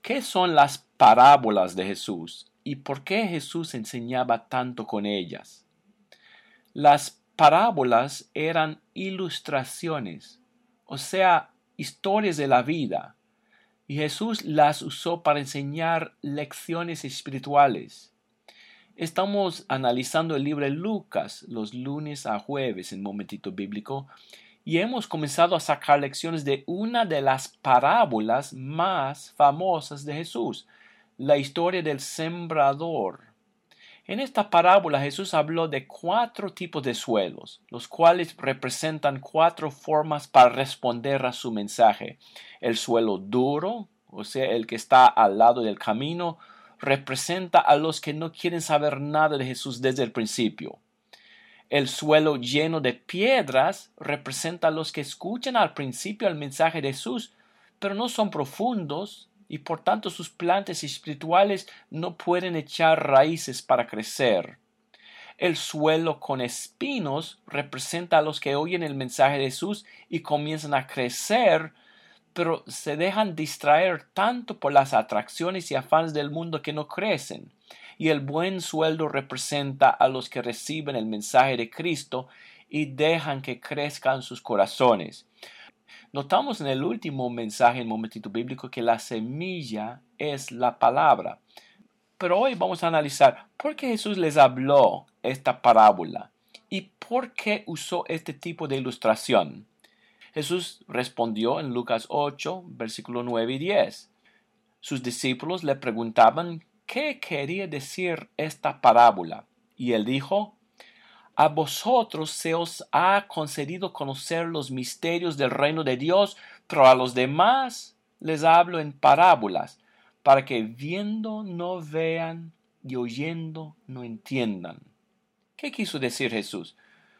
¿Qué son las parábolas de Jesús y por qué Jesús enseñaba tanto con ellas? Las parábolas eran ilustraciones, o sea, historias de la vida, y Jesús las usó para enseñar lecciones espirituales. Estamos analizando el libro de Lucas los lunes a jueves en Momentito Bíblico y hemos comenzado a sacar lecciones de una de las parábolas más famosas de Jesús, la historia del sembrador. En esta parábola Jesús habló de 4 tipos de suelos, los cuales representan 4 formas para responder a su mensaje. El suelo duro, o sea, el que está al lado del camino, representa a los que no quieren saber nada de Jesús desde el principio. El suelo lleno de piedras representa a los que escuchan al principio el mensaje de Jesús, pero no son profundos y por tanto sus plantas espirituales no pueden echar raíces para crecer. El suelo con espinos representa a los que oyen el mensaje de Jesús y comienzan a crecer, pero se dejan distraer tanto por las atracciones y afanes del mundo que no crecen. Y el buen suelo representa a los que reciben el mensaje de Cristo y dejan que crezcan sus corazones. Notamos en el último mensaje en Momentito Bíblico que la semilla es la palabra. Pero hoy vamos a analizar por qué Jesús les habló esta parábola y por qué usó este tipo de ilustración. Jesús respondió en Lucas 8, versículo 9 y 10. Sus discípulos le preguntaban qué quería decir esta parábola. Y él dijo, a vosotros se os ha concedido conocer los misterios del reino de Dios, pero a los demás les hablo en parábolas, para que viendo no vean y oyendo no entiendan. ¿Qué quiso decir Jesús?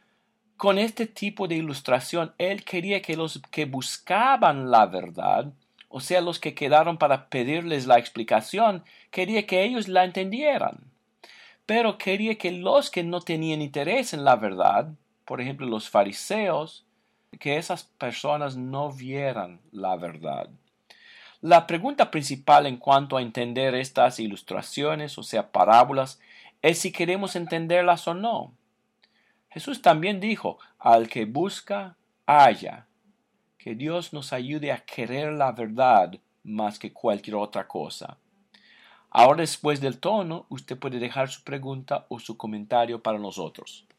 Con este tipo de ilustración, él quería que los que buscaban la verdad, o sea, los que quedaron para pedirles la explicación, quería que ellos la entendieran. Pero quería que los que no tenían interés en la verdad, por ejemplo los fariseos, que esas personas no vieran la verdad. La pregunta principal en cuanto a entender estas ilustraciones, o sea, parábolas, es si queremos entenderlas o no. Jesús también dijo, al que busca, halla. Que Dios nos ayude a querer la verdad más que cualquier otra cosa. Ahora, después del tono, usted puede dejar su pregunta o su comentario para nosotros.